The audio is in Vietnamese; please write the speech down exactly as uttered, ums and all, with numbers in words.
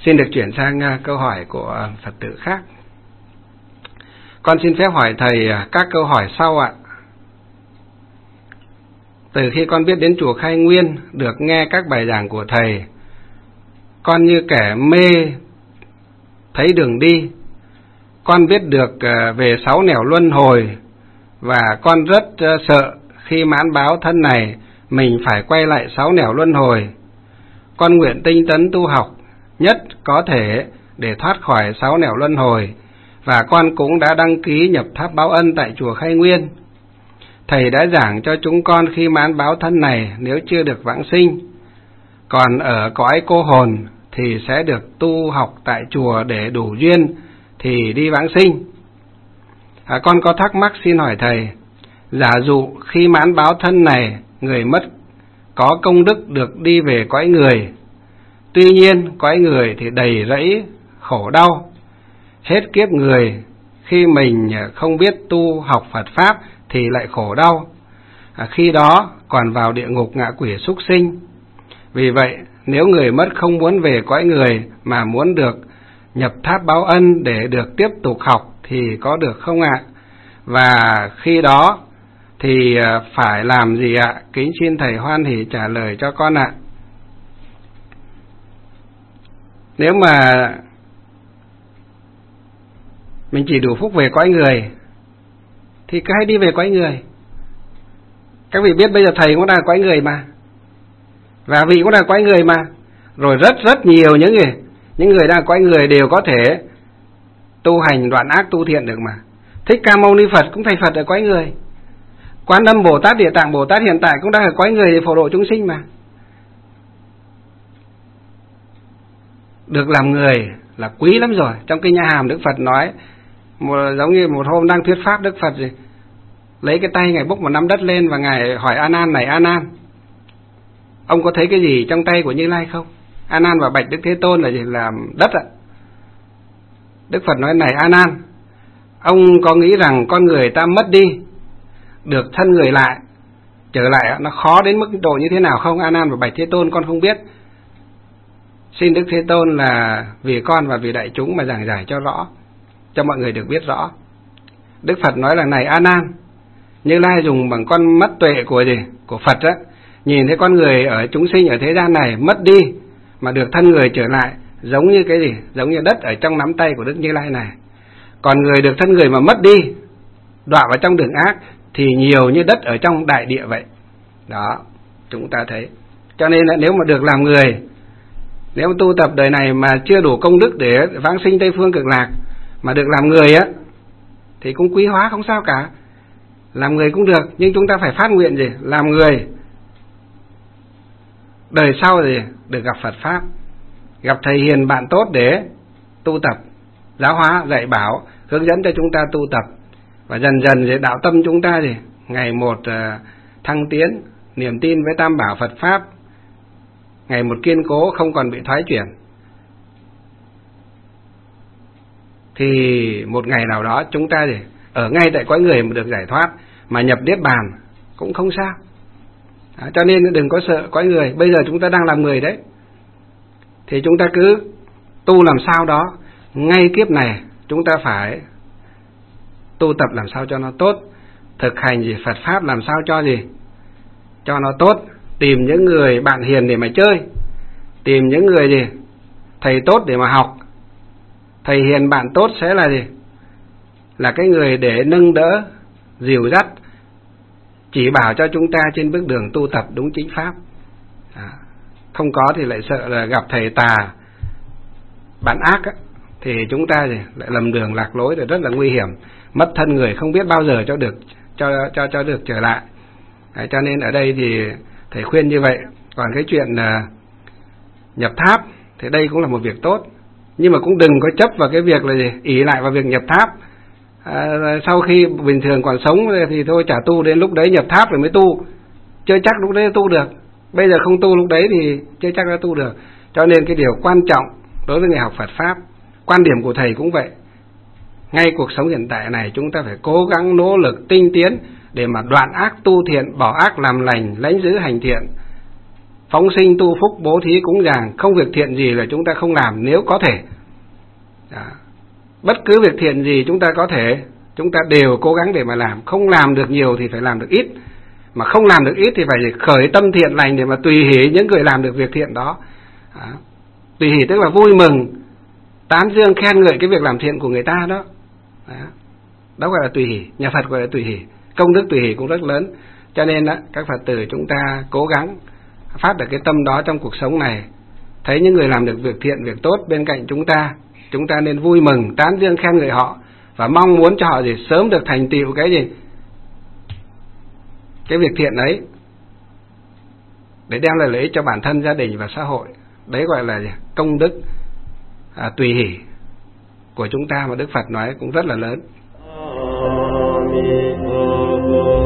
Xin được chuyển sang câu hỏi của Phật tử khác. Con xin phép hỏi thầy các câu hỏi sau ạ. Từ khi con biết đến chùa Khai Nguyên, được nghe các bài giảng của thầy, con như kẻ mê thấy đường đi. Con biết được về sáu nẻo luân hồi, và con rất sợ khi mãn báo thân này mình phải quay lại sáu nẻo luân hồi. Con nguyện tinh tấn tu học nhất có thể để thoát khỏi sáu nẻo luân hồi, và con cũng đã đăng ký nhập tháp báo ân tại chùa Khai Nguyên. Thầy đã giảng cho chúng con khi mãn báo thân này nếu chưa được vãng sinh, còn ở cõi cô hồn thì sẽ được tu học tại chùa để đủ duyên thì đi vãng sinh. À, con có thắc mắc xin hỏi thầy, giả dụ khi mãn báo thân này người mất có công đức được đi về cõi người, tuy nhiên cõi người thì đầy rẫy khổ đau, hết kiếp người khi mình không biết tu học Phật Pháp thì lại khổ đau, à, khi đó còn vào địa ngục ngạ quỷ súc sinh. Vì vậy nếu người mất không muốn về cõi người mà muốn được nhập tháp báo ân để được tiếp tục học thì có được không ạ? Và khi đó thì phải làm gì ạ? Kính xin thầy hoan hỷ trả lời cho con ạ. Nếu mà mình chỉ đủ phúc về cõi người thì cứ hãy đi về cõi người. Các vị biết bây giờ thầy cũng đang cõi người mà, và vị cũng đang cõi người mà. Rồi rất rất nhiều những người những người đang cõi người đều có thể tu hành đoạn ác tu thiện được mà. Thích Ca Mâu Ni Phật cũng thành Phật ở cõi người. Quán Âm Bồ Tát, Địa Tạng Bồ Tát hiện tại cũng đang ở cõi người để phổ độ chúng sinh mà. Được làm người là quý lắm rồi. Trong Kinh Nha Hàm Đức Phật nói, một, giống như một hôm đang thuyết pháp, Đức Phật gì, lấy cái tay Ngài bốc một nắm đất lên và Ngài hỏi A Nan, này A Nan, ông có thấy cái gì trong tay của Như Lai không? A Nan và bạch Đức Thế Tôn là gì? Là đất ạ. Đức Phật nói, này A Nan, ông có nghĩ rằng con người ta mất đi, được thân người lại, trở lại nó khó đến mức độ như thế nào không? A Nan và bạch Thế Tôn, con không biết. Xin Đức Thế Tôn là vì con và vì đại chúng mà giảng giải cho rõ, cho mọi người được biết rõ. Đức Phật nói là, này A Nan, Như Lai dùng bằng con mắt tuệ của gì? Của Phật á, nhìn thấy con người ở chúng sinh ở thế gian này mất đi mà được thân người trở lại, giống như cái gì? Giống như đất ở trong nắm tay của Đức Như Lai này. Còn người được thân người mà mất đi, đọa vào trong đường ác thì nhiều như đất ở trong đại địa vậy. Đó, chúng ta thấy. Cho nên là nếu mà được làm người, nếu mà tu tập đời này mà chưa đủ công đức để vãng sinh Tây Phương Cực Lạc, mà được làm người á, thì cũng quý hóa không sao cả. Làm người cũng được, nhưng chúng ta phải phát nguyện gì? Làm người đời sau thì được gặp Phật Pháp, gặp thầy hiền bạn tốt để tu tập, giáo hóa, dạy bảo, hướng dẫn cho chúng ta tu tập. Và dần dần thì đạo tâm chúng ta thì ngày một uh, thăng tiến, niềm tin với Tam Bảo Phật Pháp ngày một kiên cố, không còn bị thoái chuyển. Thì một ngày nào đó chúng ta thì ở ngay tại cõi người mà được giải thoát, mà nhập Niết Bàn cũng không sao. Đó, cho nên đừng có sợ cõi người. Bây giờ chúng ta đang làm người đấy, thì chúng ta cứ tu làm sao đó. Ngay kiếp này chúng ta phải tu tập làm sao cho nó tốt, thực hành gì Phật Pháp làm sao cho gì cho nó tốt. Tìm những người bạn hiền để mà chơi, tìm những người gì thầy tốt để mà học. Thầy hiền bạn tốt sẽ là gì? Là cái người để nâng đỡ, dìu dắt, chỉ bảo cho chúng ta trên bước đường tu tập đúng chính pháp. À, không có thì lại sợ là gặp thầy tà, bạn ác á, thì chúng ta thì lại lầm đường lạc lối, rồi rất là nguy hiểm, mất thân người không biết bao giờ cho được cho cho cho được trở lại. Đấy, cho nên ở đây thì thầy khuyên như vậy. Còn cái chuyện uh, nhập tháp thì đây cũng là một việc tốt, nhưng mà cũng đừng có chấp vào cái việc là gì ỷ lại vào việc nhập tháp. À, sau khi bình thường còn sống thì thôi chả tu, đến lúc đấy nhập tháp rồi mới tu, chưa chắc lúc đấy tu được. Bây giờ không tu lúc đấy thì chưa chắc đã tu được. Cho nên cái điều quan trọng đối với người học Phật Pháp, quan điểm của thầy cũng vậy. Ngay cuộc sống hiện tại này chúng ta phải cố gắng nỗ lực tinh tiến để mà đoạn ác tu thiện, bỏ ác làm lành, lãnh giữ hành thiện. phóng sinh tu phúc, bố thí cúng dường, không việc thiện gì là chúng ta không làm nếu có thể. Đó. Bất cứ việc thiện gì chúng ta có thể, chúng ta đều cố gắng để mà làm. Không làm được nhiều thì phải làm được ít, mà không làm được ít thì phải khởi tâm thiện lành để mà tùy hỷ những người làm được việc thiện đó. Đó. Tùy hỷ tức là vui mừng, tán dương khen ngợi cái việc làm thiện của người ta đó. Đó, đó gọi là tùy hỷ. Nhà Phật gọi là tùy hỷ. Công đức tùy hỷ cũng rất lớn. Cho nên đó, các Phật tử chúng ta cố gắng phát được cái tâm đó trong cuộc sống này. Thấy những người làm được việc thiện, việc tốt bên cạnh chúng ta, chúng ta nên vui mừng, tán dương khen ngợi họ, và mong muốn cho họ gì sớm được thành tựu cái gì, cái việc thiện ấy, để đem lại lợi ích cho bản thân, gia đình và xã hội. Đấy gọi là gì? Công đức à, tùy hỷ của chúng ta mà Đức Phật nói cũng rất là lớn.